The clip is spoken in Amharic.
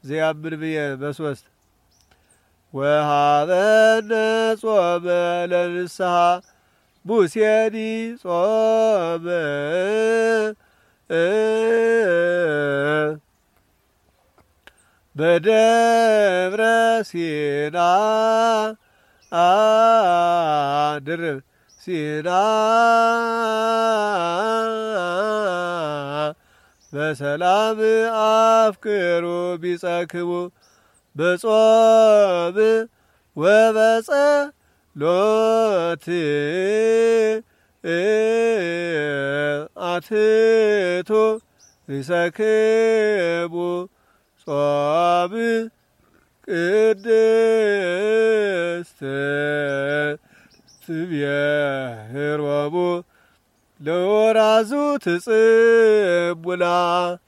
ዘያምን ብዬ በሶስት ወሃበነ ጾመ ለንስሐ ሙሴኒ ጾመ በደብረ ሲና ድርብ ሲና በሰላም አፍቅሩ ቢጸክሙ በጾም ወበጸሎት አትቶ ይሰክሙ ጾም ቅድስት ትቤህሮሙ ለወራዙ ትጽሙና